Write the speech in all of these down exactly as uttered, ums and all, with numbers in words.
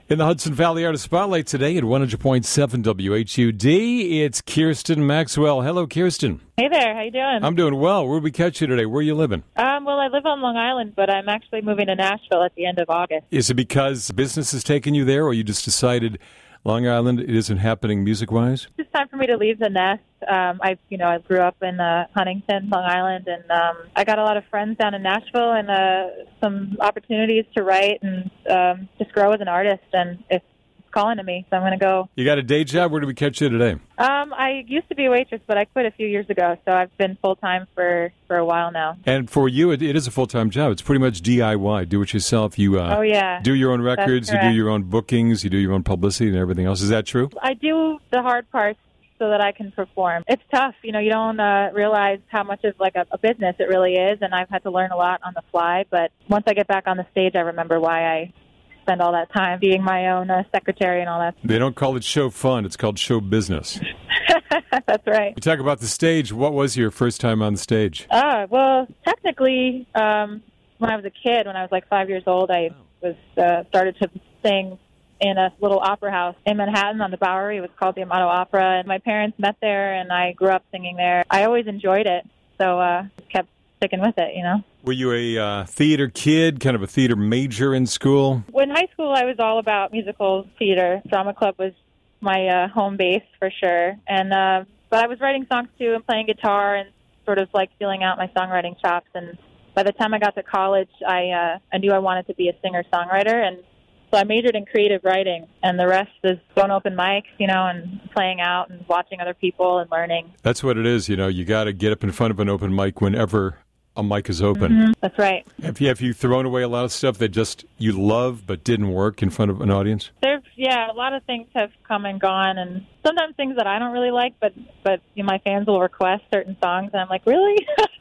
In the Hudson Valley Artist Spotlight today at one hundred point seven W H U D, it's Kirsten Maxwell. Hello, Kirsten. Hey there, how you doing? I'm doing well. Where did we catch you today? Where are you living? Um, well, I live on Long Island, but I'm actually moving to Nashville at the end of August. Is it because business has taken you there, or you just decided Long Island it isn't happening music-wise? It's time for me to leave the nest. Um, I, you know, I grew up in uh, Huntington, Long Island, and um, I got a lot of friends down in Nashville and uh, some opportunities to write and um, just grow as an artist. And it's calling to me, so I'm going to go. You got a day job? Where did we catch you today? Um, I used to be a waitress, but I quit a few years ago, so I've been full-time for, for a while now. And for you, it, it is a full-time job. It's pretty much D I Y, do-it-yourself. You uh, oh, yeah. do your own records, you do your own bookings, you do your own publicity and everything else. Is that true? I do the hard parts so that I can perform. It's tough. You know, you don't uh, realize how much of like a, a business it really is, and I've had to learn a lot on the fly. But once I get back on the stage, I remember why I spend all that time being my own uh, secretary and all that. They don't call it show fun. It's called show business. That's right. You talk about the stage. What was your first time on the stage? Uh, well, technically, um, when I was a kid, when I was like five years old, I was uh, started to sing in a little opera house in Manhattan on the Bowery. It was called the Amato Opera, and my parents met there, and I grew up singing there. I always enjoyed it, so uh, just kept sticking with it, you know. Were you a uh, theater kid, kind of a theater major in school? In high school, I was all about musical theater. Drama club was my uh, home base for sure, and uh, but I was writing songs too and playing guitar and sort of like feeling out my songwriting chops. And by the time I got to college, I uh, I knew I wanted to be a singer-songwriter, and so I majored in creative writing, and the rest is going open mics, you know, and playing out and watching other people and learning. That's what it is, you know. You got to get up in front of an open mic whenever a mic is open. Mm-hmm. That's right. Have you, have you thrown away a lot of stuff that just you love but didn't work in front of an audience? There's, yeah, a lot of things have come and gone, and sometimes things that I don't really like, but but you know, my fans will request certain songs, and I'm like, really?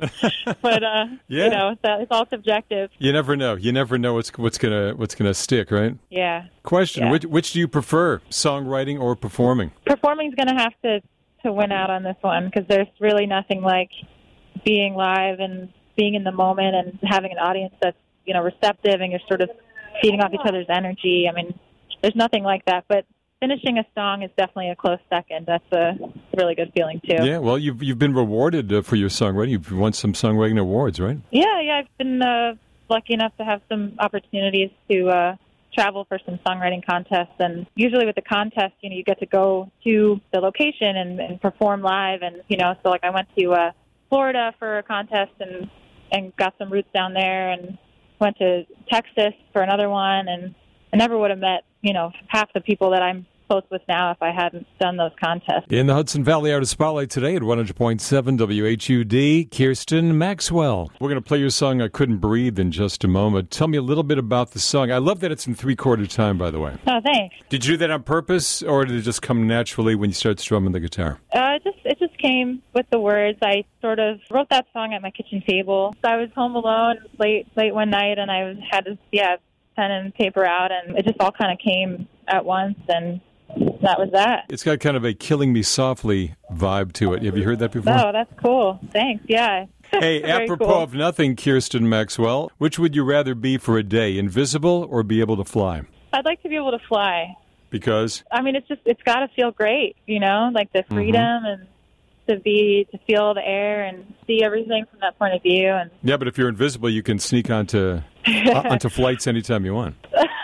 But uh, yeah. you know, it's, it's all subjective. You never know. You never know what's what's gonna what's gonna stick, right? Yeah. Question: yeah. Which which do you prefer, songwriting or performing? Performing's going to have to to win out on this one, because there's really nothing like being live and being in the moment and having an audience that's, you know, receptive, and you're sort of feeding off each other's energy. I mean, there's nothing like that. But finishing a song is definitely a close second. That's a really good feeling, too. Yeah, well, you've you've been rewarded uh, for your songwriting. You've won some songwriting awards, right? Yeah, yeah. I've been uh, lucky enough to have some opportunities to uh, travel for some songwriting contests. And usually with the contest, you know, you get to go to the location and, and perform live. And, you know, so like I went to uh, Florida for a contest and and got some roots down there, and went to Texas for another one, and I never would have met, you know, half the people that I'm close with now if I hadn't done those contests. In the Hudson Valley Artist Spotlight today at one hundred point seven W H U D, Kirsten Maxwell. We're going to play your song, I Couldn't Breathe, in just a moment. Tell me a little bit about the song. I love that it's in three-quarter time, by the way. Oh, thanks. Did you do that on purpose, or did it just come naturally when you started strumming the guitar? Uh, it just it just came with the words. I sort of wrote that song at my kitchen table. So I was home alone late late one night, and I was, had to, yeah, pen and paper out, and it just all kind of came at once, and that was that. It's got kind of a Killing Me Softly vibe to it. Have you heard that before? Oh, that's cool. Thanks, yeah. Hey, apropos cool. of nothing, Kirsten Maxwell, which would you rather be for a day, invisible or be able to fly? I'd like to be able to fly. Because? I mean, it's just, it's got to feel great, you know, like the freedom mm-hmm. and to be, to feel the air and see everything from that point of view. And yeah, but if you're invisible, you can sneak onto, uh, onto flights anytime you want.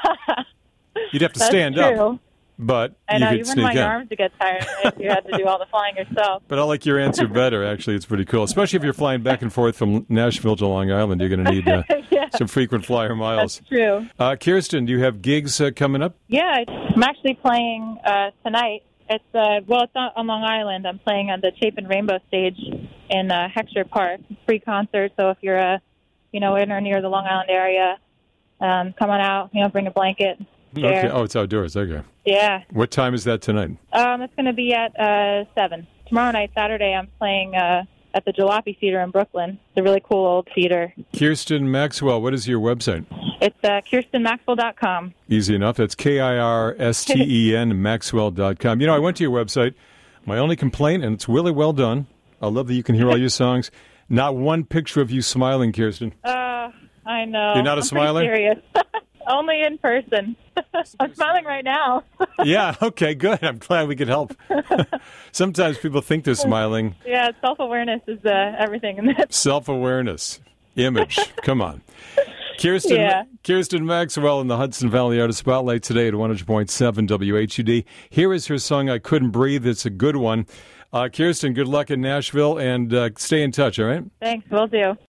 You'd have to That's stand true. up. But I you know, could even sneak my out. arms would get tired if you had to do all the flying yourself. But I like your answer better, actually. It's pretty cool. Especially if you're flying back and forth from Nashville to Long Island. You're going to need uh, yeah. some frequent flyer miles. That's true. Uh, Kirsten, do you have gigs uh, coming up? Yeah, I'm actually playing uh, tonight. It's uh, well, it's not on Long Island. I'm playing on the Chapin Rainbow stage in uh, Heckscher Park. Free concert, so if you're uh, you know, in or near the Long Island area, um, come on out. You know, bring a blanket. Chair. Okay. Oh, it's outdoors. Okay. Yeah. What time is that tonight? Um, it's going to be at uh, seven. Tomorrow night, Saturday, I'm playing uh, at the Jalopy Theater in Brooklyn. It's a really cool old theater. Kirsten Maxwell, what is your website? It's uh, kirsten maxwell dot com. Easy enough. That's K I R S T E N Maxwell dot com. You know, I went to your website. My only complaint, and it's really well done, I love that you can hear all your songs, not one picture of you smiling, Kirsten. Uh, I know. You're not a I'm smiler? pretty serious. Only in person. I'm smiling right now. Yeah, okay, good. I'm glad we could help. Sometimes people think they're smiling. Yeah, self-awareness is uh, everything in this. Self-awareness, image. Come on. Kirsten, Yeah. Kirsten Maxwell in the Hudson Valley Artist Spotlight today at one hundred point seven W H U D. Here is her song, I Couldn't Breathe. It's a good one. Uh, Kirsten, good luck in Nashville, and uh, stay in touch, all right? Thanks, will do.